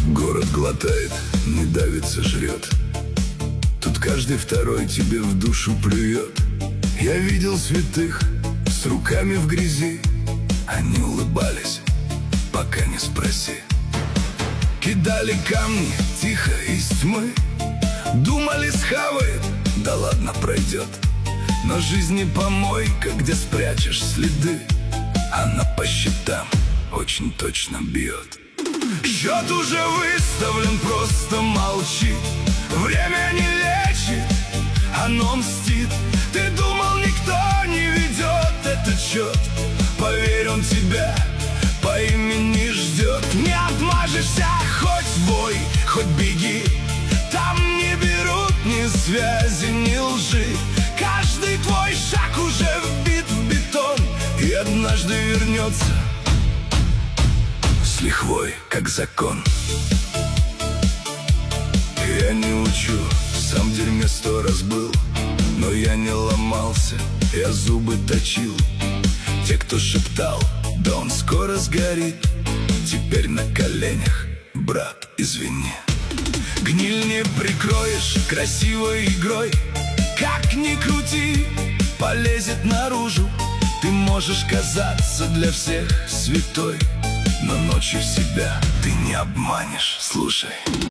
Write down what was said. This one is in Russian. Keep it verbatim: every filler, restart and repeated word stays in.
Город глотает, не давится, жрет. Тут каждый второй тебе в душу плюет. Я видел святых с руками в грязи. Они улыбались, пока не спроси. Кидали камни тихо из тьмы. Думали, схавает, да ладно, пройдет. Но жизнь не помойка, где спрячешь следы. Она по счетам очень точно бьет. Счет уже выставлен, просто молчи. Время не лечит, оно мстит. Ты думал, никто не ведет этот счет. Поверь, он тебя по имени ждет. Не отмажешься, хоть в бой, хоть беги. Там не берут ни связи, ни лжи. Каждый твой шаг уже вбит в бетон и однажды вернется с лихвой, как закон. Я не учу, сам в дерьме сто раз был, но я не ломался, я зубы точил. Те, кто шептал, да он скоро сгорит, теперь на коленях, брат, извини. Гниль не прикроешь красивой игрой. Как ни крути, полезет наружу. Ты можешь казаться для всех святой, но ночью себя ты не обманешь. Слушай.